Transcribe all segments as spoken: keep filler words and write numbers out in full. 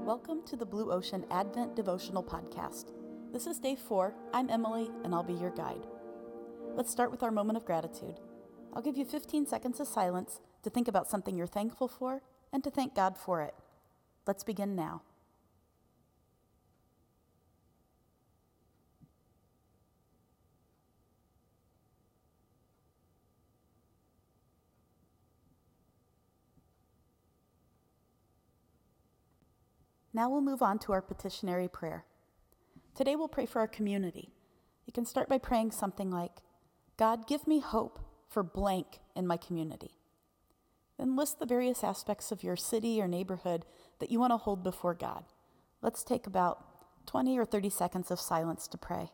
Welcome to the Blue Ocean Advent Devotional Podcast. This is day four. I'm Emily, and I'll be your guide. Let's start with our moment of gratitude. I'll give you fifteen seconds of silence to think about something you're thankful for and to thank God for it. Let's begin now. Now we'll move on to our petitionary prayer. Today we'll pray for our community. You can start by praying something like, God, give me hope for blank in my community. Then list the various aspects of your city or neighborhood that you want to hold before God. Let's take about twenty or thirty seconds of silence to pray.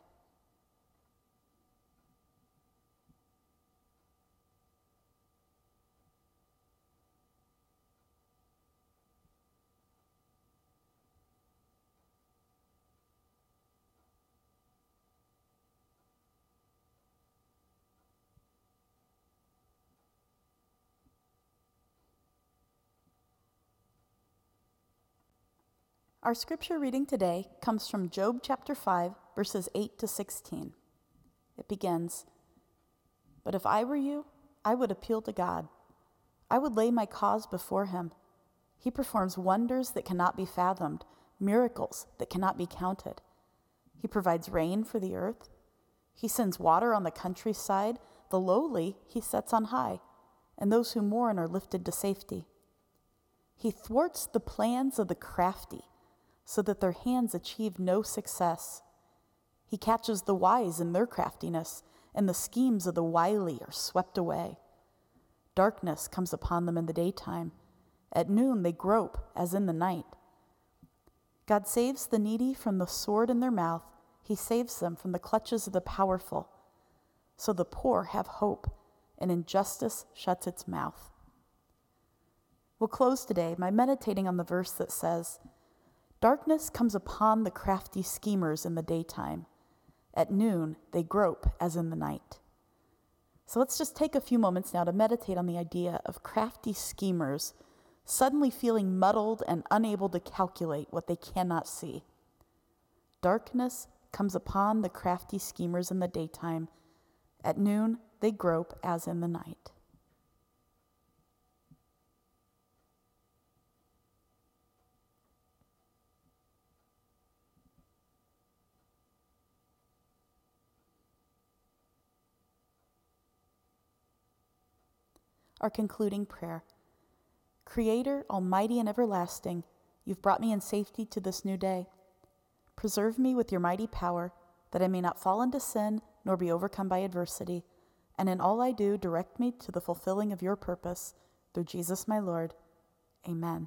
Our scripture reading today comes from Job chapter five, verses eight to sixteen. It begins, But if I were you, I would appeal to God. I would lay my cause before him. He performs wonders that cannot be fathomed, miracles that cannot be counted. He provides rain for the earth. He sends water on the countryside. The lowly he sets on high, and those who mourn are lifted to safety. He thwarts the plans of the crafty, so that their hands achieve no success. He catches the wise in their craftiness, and the schemes of the wily are swept away. Darkness comes upon them in the daytime. At noon they grope as in the night. God saves the needy from the sword in their mouth. He saves them from the clutches of the powerful. So the poor have hope, and injustice shuts its mouth. We'll close today by meditating on the verse that says, Darkness comes upon the crafty schemers in the daytime. At noon, they grope as in the night. So let's just take a few moments now to meditate on the idea of crafty schemers suddenly feeling muddled and unable to calculate what they cannot see. Darkness comes upon the crafty schemers in the daytime. At noon, they grope as in the night. Our concluding prayer. Creator, almighty and everlasting, you've brought me in safety to this new day. Preserve me with your mighty power, that I may not fall into sin nor be overcome by adversity, and in all I do, direct me to the fulfilling of your purpose, through Jesus my Lord. Amen.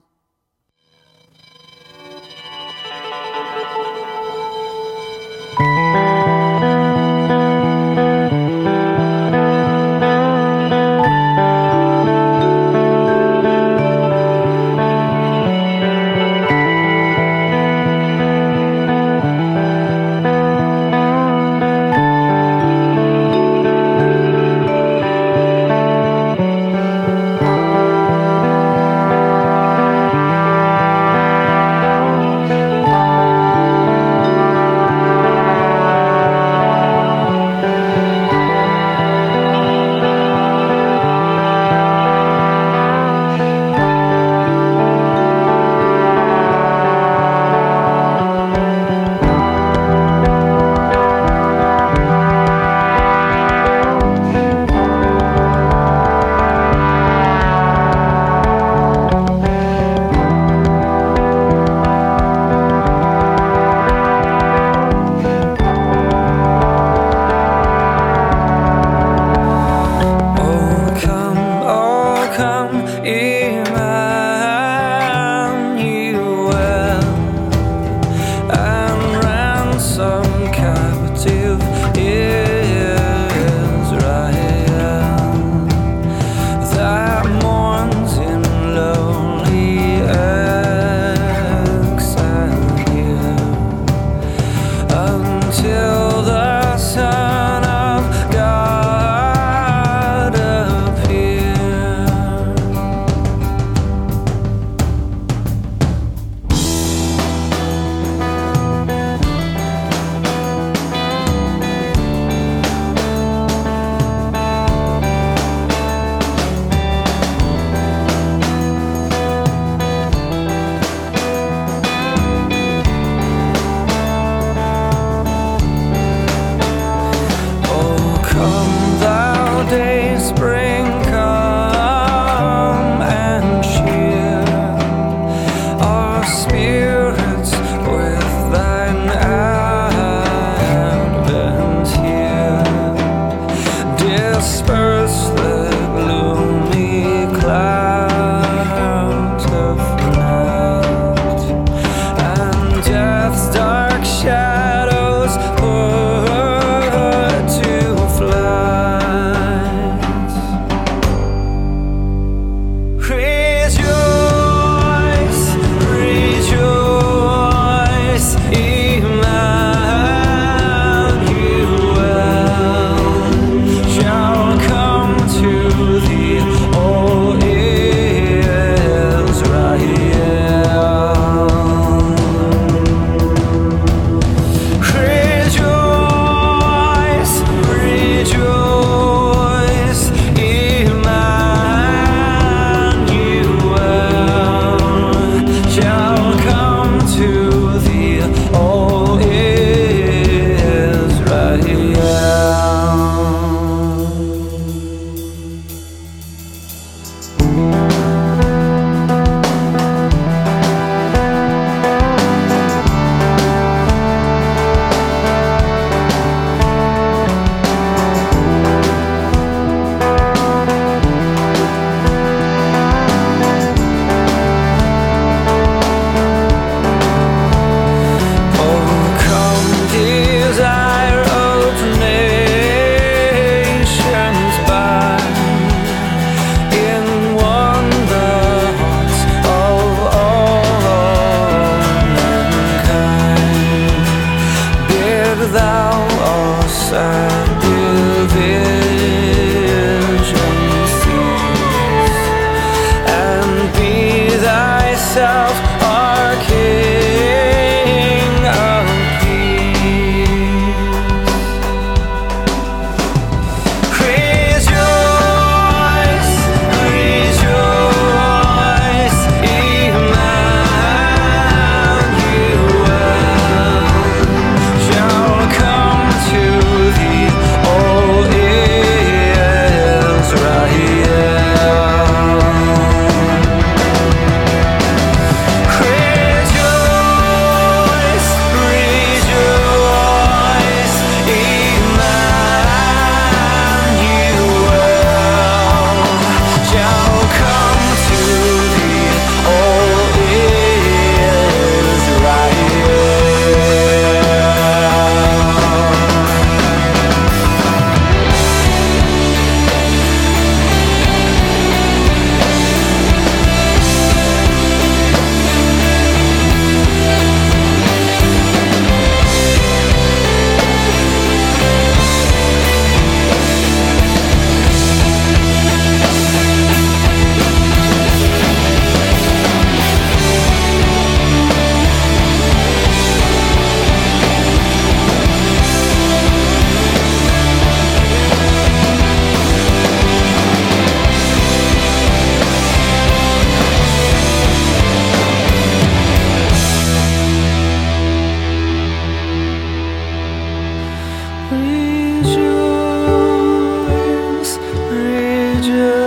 Elijah.